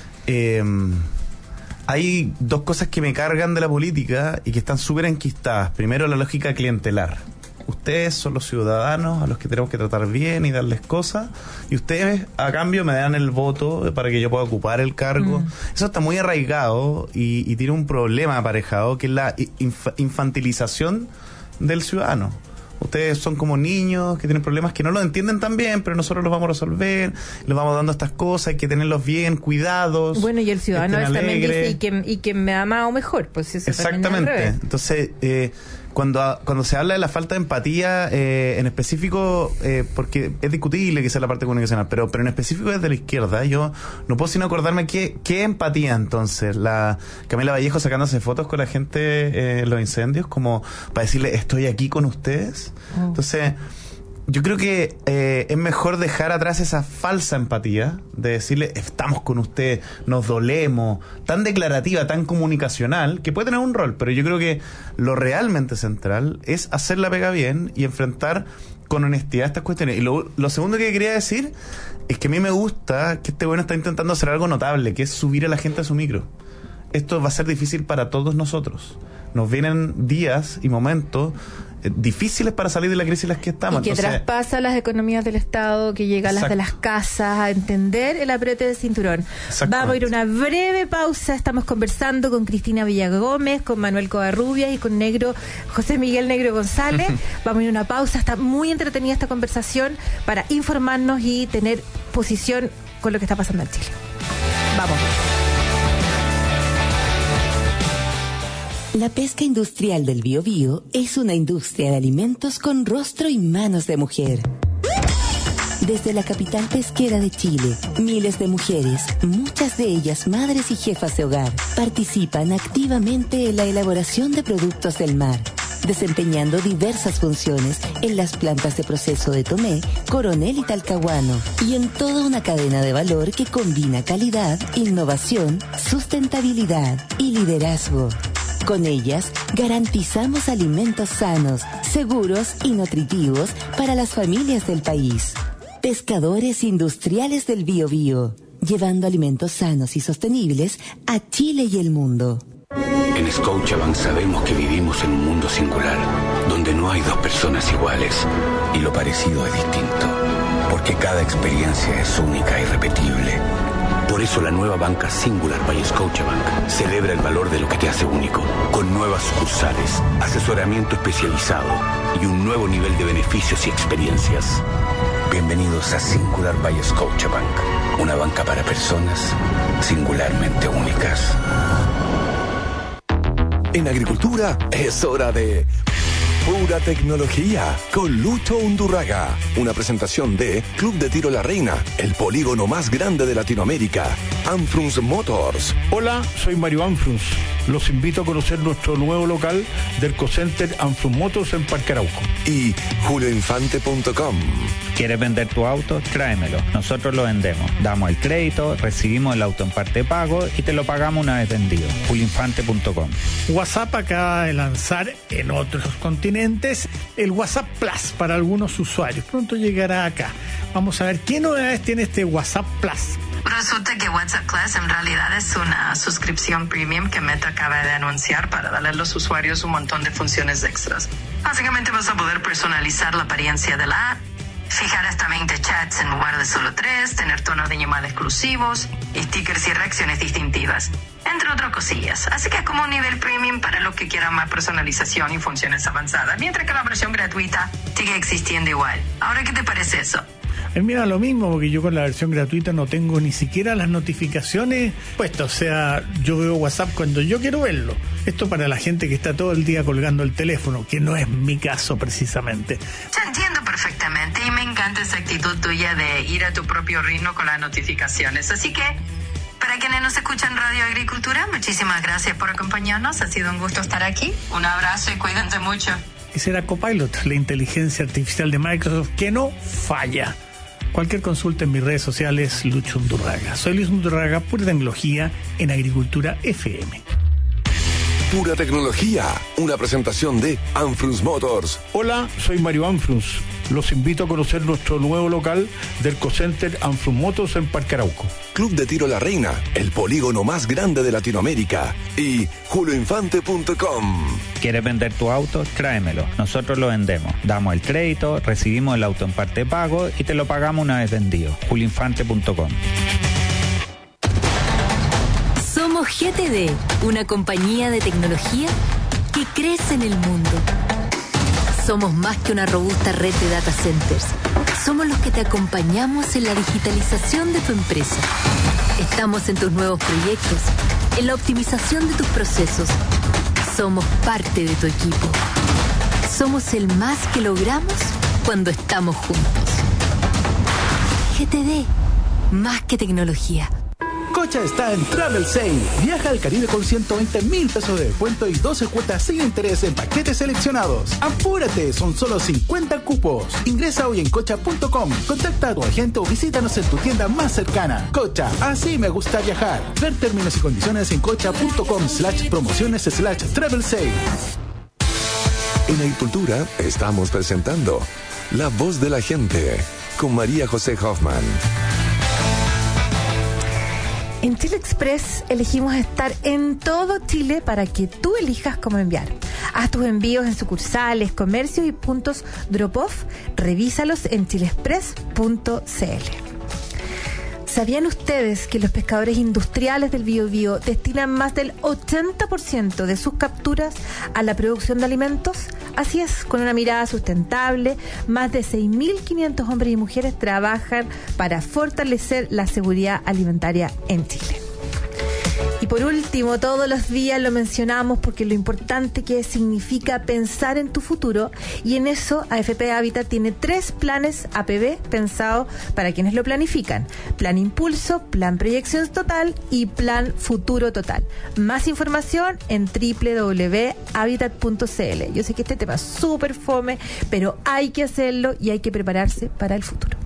Hay 2 cosas que me cargan de la política y que están súper enquistadas. Primero, la lógica clientelar. Ustedes son los ciudadanos a los que tenemos que tratar bien y darles cosas, y ustedes a cambio me dan el voto para que yo pueda ocupar el cargo. Eso está muy arraigado y tiene un problema aparejado, que es la infantilización del ciudadano. Ustedes son como niños que tienen problemas que no los entienden tan bien, pero nosotros los vamos a resolver, les vamos dando estas cosas, hay que tenerlos bien, cuidados. Bueno, y el ciudadano también dice, y que me ama o mejor, pues eso. Exactamente. Entonces, cuando se habla de la falta de empatía, en específico, porque es discutible que sea la parte comunicacional, pero en específico desde la izquierda, yo no puedo sino acordarme qué empatía entonces. La Camila Vallejo sacándose fotos con la gente en los incendios, como para decirle, estoy aquí con ustedes. Entonces, yo creo que es mejor dejar atrás esa falsa empatía de decirle, estamos con usted, nos dolemos, tan declarativa, tan comunicacional, que puede tener un rol, pero yo creo que lo realmente central es hacer la pega bien y enfrentar con honestidad estas cuestiones. Y lo segundo que quería decir es que a mí me gusta que este bueno está intentando hacer algo notable, que es subir a la gente a su micro. Esto va a ser difícil para todos nosotros. Nos vienen días y momentos difíciles para salir de la crisis en las que estamos. Y que traspasa las economías del Estado, que llega a las de las casas, a entender el apriete del cinturón. Vamos a ir a una breve pausa. Estamos conversando con Cristina Villagómez, con Manuel Covarrubias y con José Miguel Negro González. Vamos a ir a una pausa. Está muy entretenida esta conversación para informarnos y tener posición con lo que está pasando en Chile. Vamos. La pesca industrial del Biobío es una industria de alimentos con rostro y manos de mujer. Desde la capital pesquera de Chile, miles de mujeres, muchas de ellas madres y jefas de hogar, participan activamente en la elaboración de productos del mar, desempeñando diversas funciones en las plantas de proceso de Tomé, Coronel y Talcahuano, y en toda una cadena de valor que combina calidad, innovación, sustentabilidad y liderazgo. Con ellas, garantizamos alimentos sanos, seguros y nutritivos para las familias del país. Pescadores Industriales del Biobío, llevando alimentos sanos y sostenibles a Chile y el mundo. En Scotiabank sabemos que vivimos en un mundo singular, donde no hay dos personas iguales y lo parecido es distinto, porque cada experiencia es única e irrepetible. Por eso la nueva banca Singular by Scotiabank celebra el valor de lo que te hace único, con nuevas sucursales, asesoramiento especializado y un nuevo nivel de beneficios y experiencias. Bienvenidos a Singular by Scotiabank, una banca para personas singularmente únicas. En agricultura es hora de Pura Tecnología con Lucho Undurraga. Una presentación de Club de Tiro La Reina, el polígono más grande de Latinoamérica. Anfrunz Motors. Hola, soy Mario Anfrunz. Los invito a conocer nuestro nuevo local del Cocenter Anfrunz Motors en Parque Arauco. Y julioinfante.com. ¿Quieres vender tu auto? Tráemelo. Nosotros lo vendemos. Damos el crédito, recibimos el auto en parte de pago y te lo pagamos una vez vendido. julioinfante.com. WhatsApp acaba de lanzar en otros continentes el WhatsApp Plus para algunos usuarios. Pronto llegará acá. Vamos a ver qué novedades tiene este WhatsApp Plus. Resulta que WhatsApp Plus en realidad es una suscripción premium que Meta acaba de anunciar para darle a los usuarios un montón de funciones extras. Básicamente vas a poder personalizar la apariencia de la app, fijar hasta 20 chats en lugar de solo 3, tener tonos de llamada exclusivos, stickers y reacciones distintivas, entre otras cosillas. Así que es como un nivel premium para los que quieran más personalización y funciones avanzadas, mientras que la versión gratuita sigue existiendo igual. Ahora, ¿qué te parece eso? Mira, lo mismo, porque yo con la versión gratuita no tengo ni siquiera las notificaciones puestas. O sea, yo veo WhatsApp cuando yo quiero verlo. Esto para la gente que está todo el día colgando el teléfono, que no es mi caso precisamente. Te entiendo perfectamente y me encanta esa actitud tuya de ir a tu propio ritmo con las notificaciones. Así que, para quienes nos escuchan Radio Agricultura, muchísimas gracias por acompañarnos. Ha sido un gusto estar aquí. Un abrazo y cuídense mucho. Ese era Copilot, la inteligencia artificial de Microsoft que no falla. Cualquier consulta en mis redes sociales, Lucho Undurraga. Soy Luis Undurraga, Pura Tecnología en Agricultura FM. Pura Tecnología, una presentación de Anfrunz Motors. Hola, soy Mario Anfrunz. Los invito a conocer nuestro nuevo local del Cocenter Anfrunz Motors en Parque Arauco. Club de Tiro La Reina, el polígono más grande de Latinoamérica. Y julioinfante.com. ¿Quieres vender tu auto? Tráemelo. Nosotros lo vendemos. Damos el crédito, recibimos el auto en parte de pago y te lo pagamos una vez vendido. julioinfante.com. Somos GTD, una compañía de tecnología que crece en el mundo. Somos más que una robusta red de data centers. Somos los que te acompañamos en la digitalización de tu empresa. Estamos en tus nuevos proyectos, en la optimización de tus procesos. Somos parte de tu equipo. Somos el más que logramos cuando estamos juntos. GTD, más que tecnología. Cocha está en Travel Sale. Viaja al Caribe con 120,000 pesos de descuento y 12 cuotas sin interés en paquetes seleccionados. ¡Apúrate! Son solo 50 cupos. Ingresa hoy en cocha.com. Contacta a tu agente o visítanos en tu tienda más cercana. Cocha, así me gusta viajar. Ver términos y condiciones en cocha.com/promociones/Travel Sale. En Agricultura estamos presentando La Voz de la Gente con María José Hoffman. En Chile Express elegimos estar en todo Chile para que tú elijas cómo enviar. Haz tus envíos en sucursales, comercios y puntos drop-off. Revísalos en chileexpress.cl. ¿Sabían ustedes que los pescadores industriales del Biobío destinan más del 80% de sus capturas a la producción de alimentos? Así es, con una mirada sustentable, más de 6.500 hombres y mujeres trabajan para fortalecer la seguridad alimentaria en Chile. Y por último, todos los días lo mencionamos porque lo importante que significa pensar en tu futuro, y en eso AFP Habitat tiene 3 planes APB pensados para quienes lo planifican: Plan Impulso, Plan Proyección Total y Plan Futuro Total. Más información en www.habitat.cl. Yo sé que este tema es súper fome, pero hay que hacerlo y hay que prepararse para el futuro.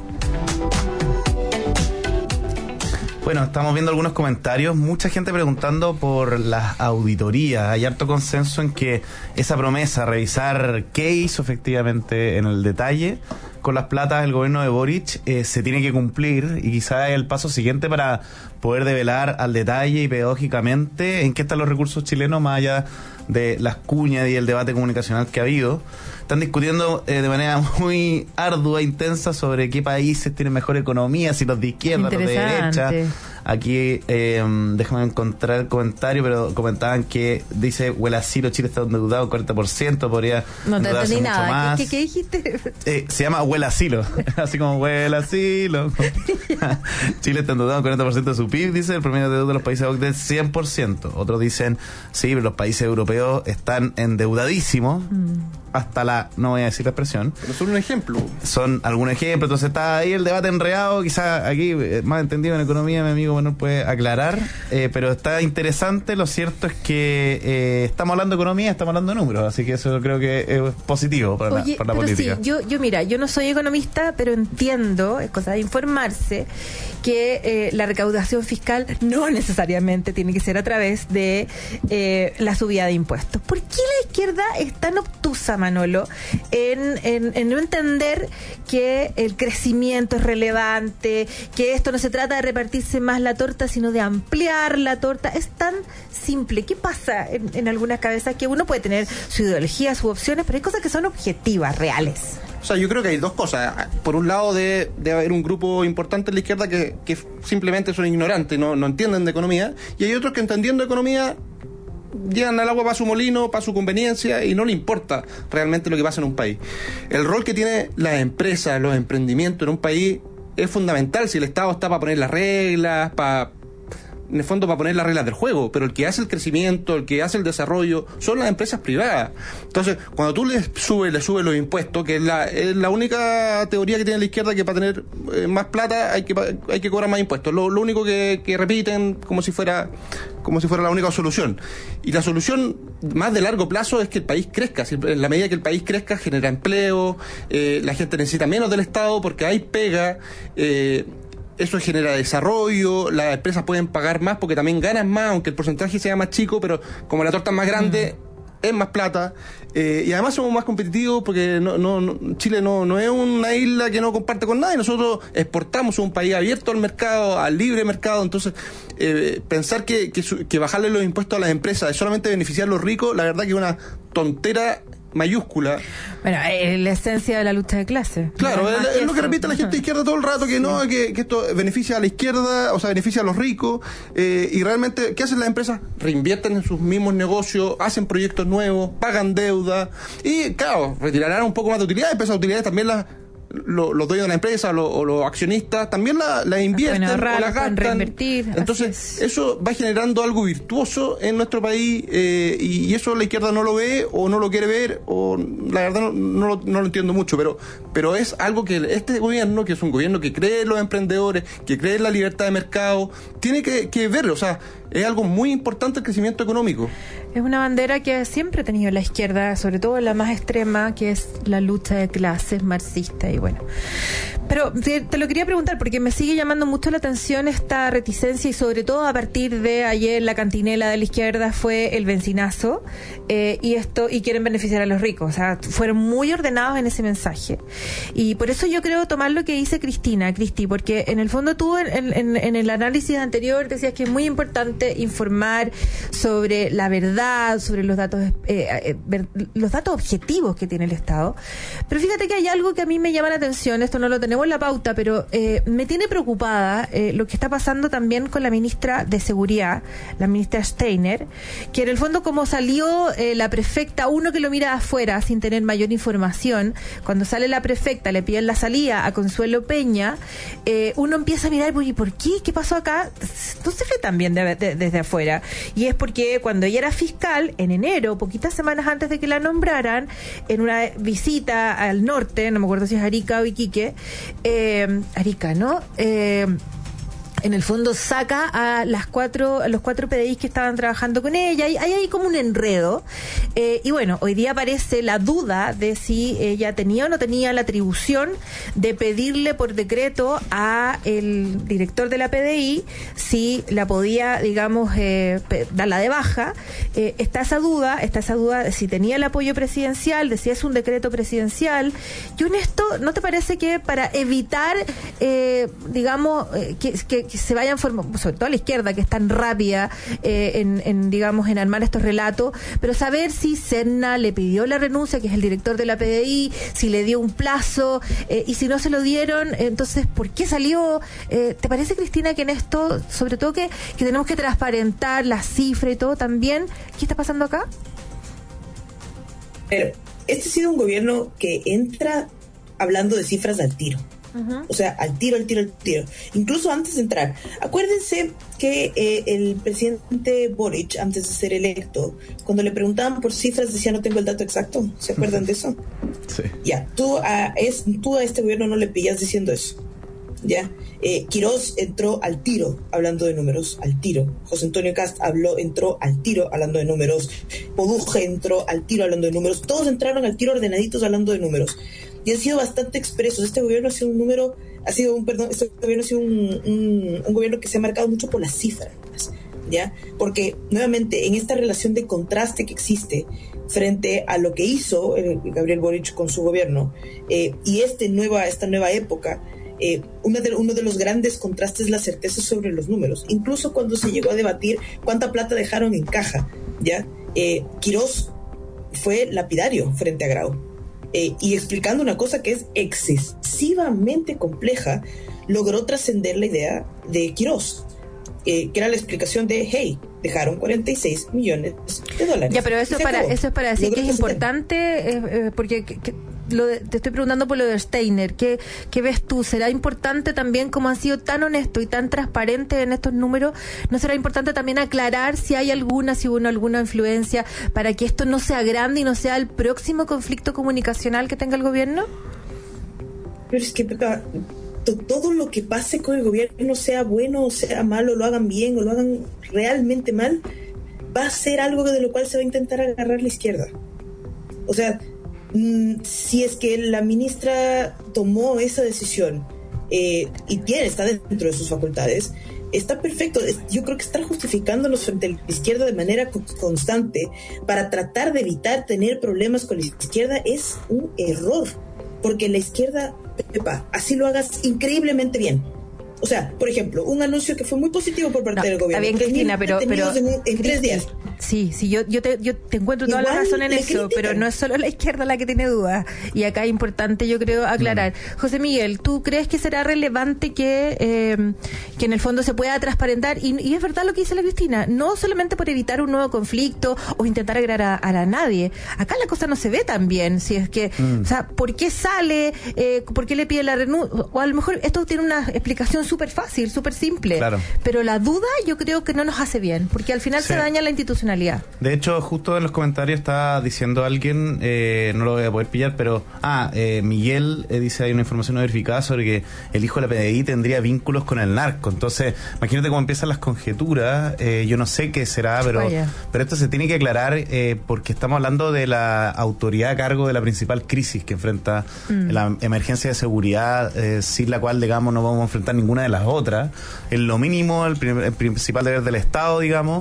Bueno, estamos viendo algunos comentarios, mucha gente preguntando por las auditorías. Hay harto consenso en que esa promesa, revisar qué hizo efectivamente en el detalle con las platas del gobierno de Boric, se tiene que cumplir, y quizás es el paso siguiente para poder develar al detalle y pedagógicamente en qué están los recursos chilenos, más allá de las cuñas y el debate comunicacional que ha habido. Están discutiendo de manera muy ardua, intensa, sobre qué países tienen mejor economía, si los de izquierda, los de derecha. Aquí, déjame encontrar el comentario, pero comentaban que dice: huele asilo, Chile está endeudado un 40%, podría no te entendí mucho nada. más. ¿Qué dijiste? Se llama huele asilo, así como huele asilo. Chile está endeudado un 40% de su PIB, dice. El promedio de deuda de los países OCDE es 100%. Otros dicen, sí, pero los países europeos están endeudadísimos. Hasta la, no voy a decir la expresión, pero son un ejemplo. Son algún ejemplo. Entonces está ahí el debate enredado. Quizás aquí, más entendido en economía, mi amigo Manuel puede aclarar, pero está interesante. Lo cierto es que estamos hablando de economía, estamos hablando de números, así que eso creo que es positivo para la política. Sí, yo mira, yo no soy economista, pero entiendo, es cosa de informarse, que la recaudación fiscal no necesariamente tiene que ser a través de la subida de impuestos. ¿Por qué la izquierda es tan obtusa, Manolo, en no entender que el crecimiento es relevante, que esto no se trata de repartirse más la torta, sino de ampliar la torta? Es tan simple. ¿Qué pasa en algunas cabezas? Que uno puede tener su ideología, sus opciones, pero hay cosas que son objetivas, reales. O sea, yo creo que hay dos cosas. Por un lado, debe haber un grupo importante en la izquierda que simplemente son ignorantes, no entienden de economía, y hay otros que, entendiendo economía, llegan al agua para su molino, para su conveniencia, y no le importa realmente lo que pasa en un país. El rol que tiene las empresas, los emprendimientos en un país es fundamental. Si el Estado está para poner las reglas, en el fondo para poner las reglas del juego, pero el que hace el crecimiento, el que hace el desarrollo, son las empresas privadas. Entonces, cuando tú le subes los impuestos, que es la única teoría que tiene la izquierda, que para tener más plata hay que cobrar más impuestos. Lo único que repiten como si fuera la única solución. Y la solución más de largo plazo es que el país crezca. En la medida que el país crezca, genera empleo, la gente necesita menos del Estado porque hay pega, eso genera desarrollo, las empresas pueden pagar más porque también ganan más, aunque el porcentaje sea más chico, pero como la torta es más grande, es más plata, y además somos más competitivos porque Chile no es una isla que no comparte con nadie. Nosotros exportamos, un país abierto al mercado, al libre mercado. Entonces pensar que bajarle los impuestos a las empresas es solamente beneficiar a los ricos, la verdad que es una tontera mayúscula. Bueno, es la esencia de la lucha de clases. Claro, es lo que repite la gente de izquierda todo el rato, que no, que esto beneficia a la izquierda, o sea, beneficia a los ricos, y realmente, ¿qué hacen las empresas? Reinvierten en sus mismos negocios, hacen proyectos nuevos, pagan deuda, y claro, retirarán un poco más de utilidades, pero esas utilidades también los dueños de la empresa o los accionistas también la invierten ahorrar, o la gastan. Entonces eso va generando algo virtuoso en nuestro país, y eso la izquierda no lo ve o no lo quiere ver, o la verdad no lo entiendo mucho, pero es algo que este gobierno, que es un gobierno que cree en los emprendedores, que cree en la libertad de mercado, tiene que verlo. O sea, es algo muy importante el crecimiento económico. Es una bandera que siempre ha tenido la izquierda, sobre todo la más extrema, que es la lucha de clases marxista. Y bueno, pero te lo quería preguntar porque me sigue llamando mucho la atención esta reticencia, y sobre todo a partir de ayer la cantinela de la izquierda fue el bencinazo, y quieren beneficiar a los ricos. O sea, fueron muy ordenados en ese mensaje, y por eso yo creo tomar lo que dice Cristi, porque en el fondo tú en el análisis anterior decías que es muy importante informar sobre la verdad, sobre los datos objetivos que tiene el Estado. Pero fíjate que hay algo que a mí me llama la atención, esto no lo tenemos en la pauta, pero me tiene preocupada lo que está pasando también con la ministra de Seguridad, la ministra Steiner, que en el fondo, como salió la prefecta, uno que lo mira afuera sin tener mayor información, cuando sale la prefecta, le piden la salida a Consuelo Peña, uno empieza a mirar, ¿y por qué? ¿Qué pasó acá? No se ve tan bien desde afuera. Y es porque cuando ella era fiscal, en enero, poquitas semanas antes de que la nombraran, en una visita al norte, no me acuerdo si es Arica o Iquique, Arica, ¿no? En el fondo saca a los cuatro PDIs que estaban trabajando con ella, y hay ahí como un enredo, y bueno, hoy día aparece la duda de si ella tenía o no tenía la atribución de pedirle por decreto a el director de la PDI si la podía, digamos, darla de baja. Está esa duda de si tenía el apoyo presidencial, de si es un decreto presidencial. Y en esto, ¿no te parece que para evitar, digamos, que se vayan formando, sobre todo a la izquierda, que es tan rápida en armar estos relatos, pero saber si Serna le pidió la renuncia, que es el director de la PDI, si le dio un plazo, y si no se lo dieron, entonces, ¿por qué salió? ¿Te parece, Cristina, que en esto, sobre todo que tenemos que transparentar la cifra y todo también? ¿Qué está pasando acá? Pero este ha sido un gobierno que entra hablando de cifras al tiro. O sea, al tiro. Incluso antes de entrar. Acuérdense que el presidente Boric, antes de ser electo, cuando le preguntaban por cifras, decía: no tengo el dato exacto. ¿Se acuerdan de eso? Sí. Ya, tú a este gobierno no le pillas diciendo eso. Ya, Quirós entró al tiro hablando de números, al tiro. José Antonio Kast entró al tiro hablando de números. Poduje entró al tiro hablando de números. Todos entraron al tiro ordenaditos hablando de números. Y han sido bastante expresos. Este gobierno ha sido un gobierno que se ha marcado mucho por las cifras, ¿ya? Porque, nuevamente, en esta relación de contraste que existe frente a lo que hizo Gabriel Boric con su gobierno, y esta nueva época, uno de los grandes contrastes es la certeza sobre los números. Incluso cuando se llegó a debatir cuánta plata dejaron en caja, ¿ya? Quirós fue lapidario frente a Grau. Y explicando una cosa que es excesivamente compleja, logró trascender la idea de Quirós, que era la explicación de: hey, dejaron 46 millones de dólares. Ya, pero eso es para decir que es importante, porque te estoy preguntando por lo de Steiner. ¿Qué ves tú? ¿Será importante también, como han sido tan honestos y tan transparentes en estos números, no será importante también aclarar si hubo alguna influencia para que esto no sea grande y no sea el próximo conflicto comunicacional que tenga el gobierno? Pero es que todo lo que pase con el gobierno, sea bueno o sea malo, lo hagan bien o lo hagan realmente mal, va a ser algo de lo cual se va a intentar agarrar la izquierda. O sea, si es que la ministra tomó esa decisión y está dentro de sus facultades, está perfecto. Yo creo que estar justificándonos frente a la izquierda de manera constante para tratar de evitar tener problemas con la izquierda es un error, porque la izquierda, así lo hagas increíblemente bien. O sea, por ejemplo, un anuncio que fue muy positivo por parte del gobierno. Está bien, Cristina, pero en 3 días. Sí, yo te encuentro toda la razón en eso, pero no es solo la izquierda la que tiene dudas. Y acá es importante, yo creo, aclarar. José Miguel, ¿tú crees que será relevante que en el fondo se pueda transparentar? Y es verdad lo que dice la Cristina, no solamente por evitar un nuevo conflicto o intentar agradar a nadie. Acá la cosa no se ve tan bien. Si es que, o sea, ¿por qué sale? ¿Por qué le pide la renuncia? O a lo mejor esto tiene una explicación súper fácil, súper simple. Claro. Pero la duda yo creo que no nos hace bien, porque al final se daña la institucionalidad. De hecho, justo en los comentarios está diciendo alguien, no lo voy a poder pillar, pero Miguel dice, hay una información no verificada sobre que el hijo de la PDI tendría vínculos con el narco. Entonces, imagínate cómo empiezan las conjeturas. Yo no sé qué será, pero esto se tiene que aclarar porque estamos hablando de la autoridad a cargo de la principal crisis que enfrenta la emergencia de seguridad, sin la cual, digamos, no vamos a enfrentar ninguna de las otras. En lo mínimo, el principal deber del Estado, digamos.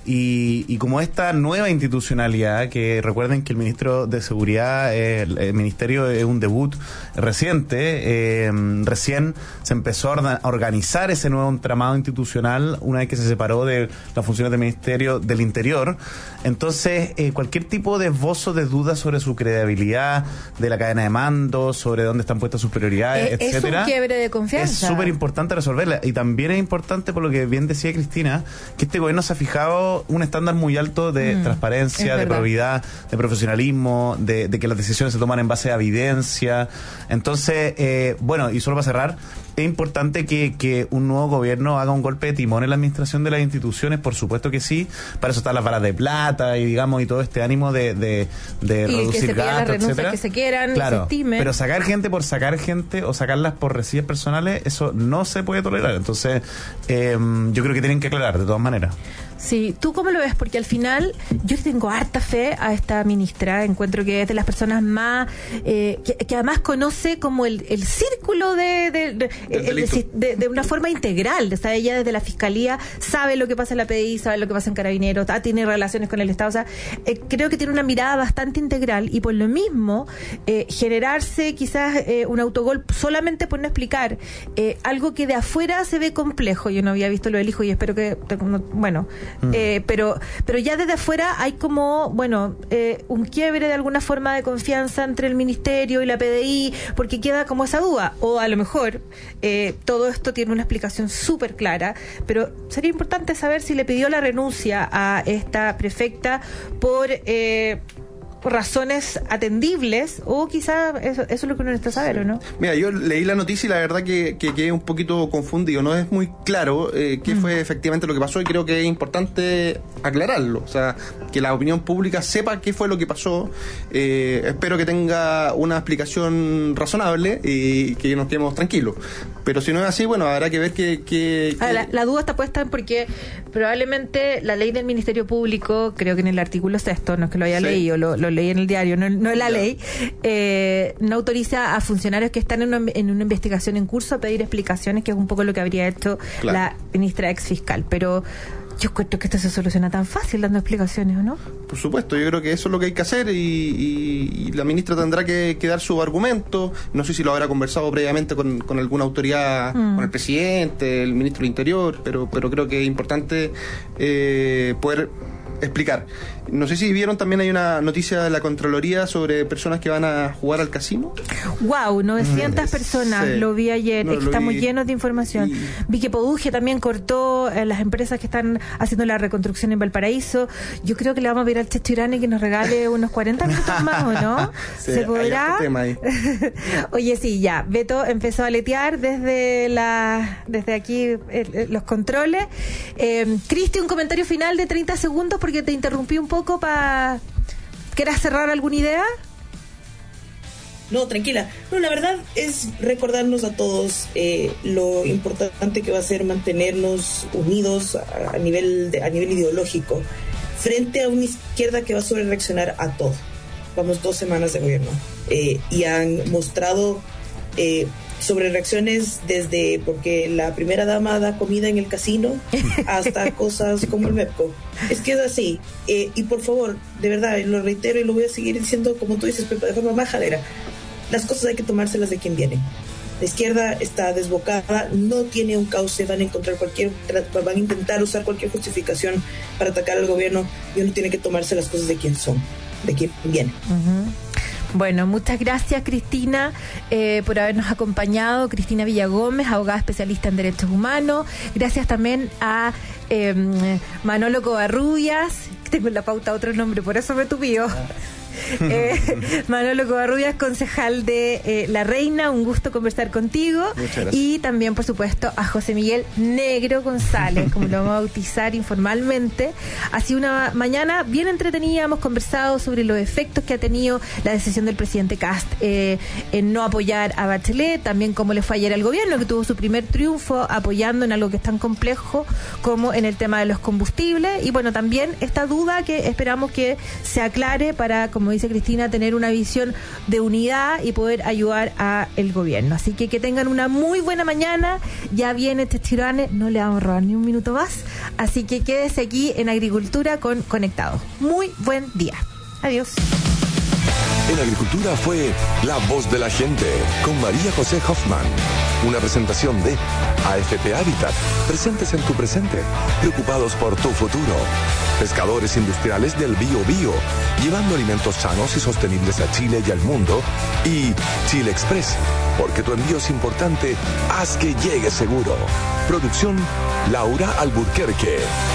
Y como esta nueva institucionalidad, que recuerden que el ministro de Seguridad, el ministerio es un debut reciente, recién se empezó a organizar ese nuevo entramado institucional una vez que se separó de las funciones del Ministerio del Interior. Entonces, cualquier tipo de esbozo de duda sobre su credibilidad, de la cadena de mando, sobre dónde están puestas sus prioridades, etcétera, es un quiebre de confianza. Es súper importante resolverla. Y también es importante, por lo que bien decía Cristina, que este gobierno se ha fijado un estándar muy alto de transparencia, de probidad, de profesionalismo, de que las decisiones se toman en base a evidencia. Entonces, bueno, y solo para cerrar, es importante que un nuevo gobierno haga un golpe de timón en la administración de las instituciones, por supuesto que sí. Para eso están las balas de plata y, digamos, y todo este ánimo de reducir gastos, etcétera. Que se quieran, claro, se estimen. Pero sacar gente por sacar gente o sacarlas por recibir personales, eso no se puede tolerar. Entonces, yo creo que tienen que aclarar de todas maneras. Sí, ¿tú cómo lo ves? Porque al final yo tengo harta fe a esta ministra, encuentro que es de las personas más que además conoce como el círculo de una forma integral. O sea, ella desde la Fiscalía sabe lo que pasa en la PDI, sabe lo que pasa en Carabineros, tiene relaciones con el Estado. O sea, creo que tiene una mirada bastante integral y por lo mismo generarse quizás un autogol solamente por no explicar algo que de afuera se ve complejo. Yo no había visto lo del hijo y espero que, bueno... pero ya desde afuera hay como, bueno, un quiebre de alguna forma de confianza entre el ministerio y la PDI, porque queda como esa duda, o a lo mejor todo esto tiene una explicación súper clara, pero sería importante saber si le pidió la renuncia a esta prefecta por razones atendibles, o quizá eso es lo que uno necesita saber, ¿o no? Mira, yo leí la noticia y la verdad que quedé un poquito confundido, no es muy claro qué fue efectivamente lo que pasó, y creo que es importante aclararlo, o sea, que la opinión pública sepa qué fue lo que pasó. Espero que tenga una explicación razonable y que nos quedemos tranquilos, pero si no es así, bueno, habrá que ver la duda está puesta en porque probablemente la ley del Ministerio Público, creo que en el artículo 6, no es que lo haya leído, lo leí en el diario, no es la ley, no autoriza a funcionarios que están en una investigación en curso a pedir explicaciones, que es un poco lo que habría hecho la ministra ex fiscal, pero yo creo que esto se soluciona tan fácil dando explicaciones, ¿o no? Por supuesto, yo creo que eso es lo que hay que hacer y la ministra tendrá que dar su argumento. No sé si lo habrá conversado previamente con alguna autoridad, con el presidente, el ministro del Interior, pero creo que es importante poder explicar. No sé si vieron, también hay una noticia de la Contraloría sobre personas que van a jugar al casino. Wow, 900 personas, sí. Lo vi ayer, estamos llenos de información. Vi que Poduje también cortó las empresas que están haciendo la reconstrucción en Valparaíso. Yo creo que le vamos a pedir al Checho Irane que nos regale unos 40 minutos más, ¿o no? Sí, ¿se podrá? Oye, sí, ya, Beto empezó a aletear desde aquí los controles. Cristi, un comentario final de 30 segundos porque te interrumpí un poco para... ¿Quieras cerrar alguna idea? No, tranquila. No, la verdad es recordarnos a todos lo importante que va a ser mantenernos unidos a nivel ideológico frente a una izquierda que va a sobrereaccionar a todo. Vamos 2 semanas de gobierno y han mostrado sobre reacciones desde porque la primera dama da comida en el casino hasta cosas como el MEPCO. Es que es así. Y por favor, de verdad, lo reitero y lo voy a seguir diciendo como tú dices, Pepa, de forma majadera. Las cosas hay que tomárselas de quien viene. La izquierda está desbocada, no tiene un cauce, van a intentar usar cualquier justificación para atacar al gobierno, y uno tiene que tomarse las cosas de quien son, de quien viene. Bueno, muchas gracias, Cristina, por habernos acompañado. Cristina Villagómez, abogada especialista en derechos humanos. Gracias también a Manolo Covarrubias. Tengo en la pauta otro nombre, por eso me tupío. Manolo Covarrubias, concejal de La Reina, un gusto conversar contigo. Muchas gracias. Y también, por supuesto, a José Miguel Negro González, como lo vamos a bautizar informalmente. Ha sido una mañana bien entretenida, hemos conversado sobre los efectos que ha tenido la decisión del presidente Kast en no apoyar a Bachelet, también cómo le fue ayer al gobierno, que tuvo su primer triunfo apoyando en algo que es tan complejo como en el tema de los combustibles, y bueno, también esta duda que esperamos que se aclare para, como dice Cristina, tener una visión de unidad y poder ayudar a el gobierno. Así que tengan una muy buena mañana. Ya viene Testirane, no le vamos a robar ni un minuto más, así que quédese aquí en Agricultura con Conectados. Muy buen día. Adiós. En Agricultura fue La Voz de la Gente con María José Hoffman. Una presentación de AFP Habitat. Presentes en tu presente. Preocupados por tu futuro. Pescadores industriales del Bio, llevando alimentos sanos y sostenibles a Chile y al mundo. Y Chile Express. Porque tu envío es importante, haz que llegue seguro. Producción Laura Alburquerque.